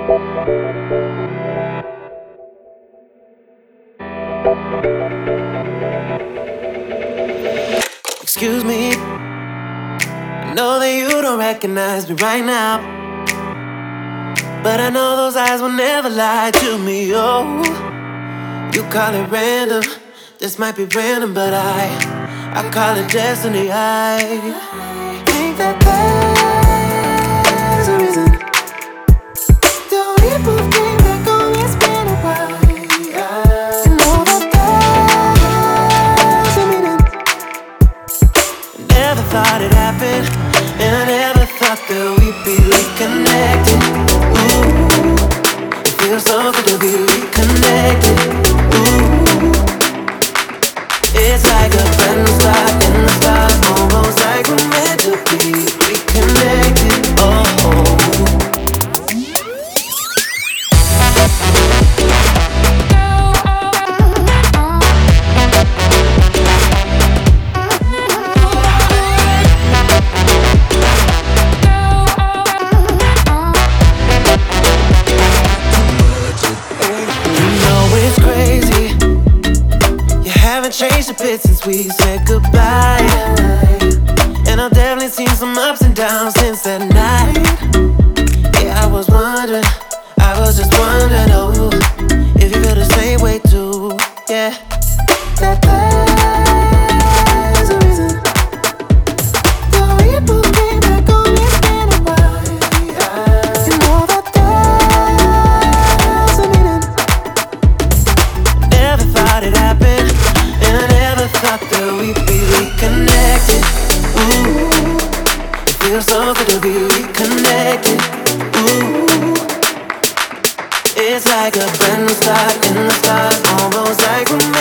Excuse me, I know that you don't recognize me right now, but I know those eyes will never lie to me. Oh, you call it random, this might be random, but I call it destiny. I think that there's a reason that we both came back on. It's been a while. I know that there's a meaning. Never thought it happened, and I never thought that we'd be reconnected. Ooh, it feels so good to be reconnected. Ooh, it's like a brand new start in the stars, almost like we're meant to be reconnected. Oh. Changed a bit since we said goodbye, and I've definitely seen some ups and downs since that night. Yeah, I was just wondering, oh, if you feel the same way too. Yeah, that there's a reason that we both came back on. It's been a while. You know that there's a meaning. Never thought it happened, and I never thought that we'd be reconnected. Ooh, it feels so good to be reconnected. Ooh, it's like a brand new start in the stars, almost like we're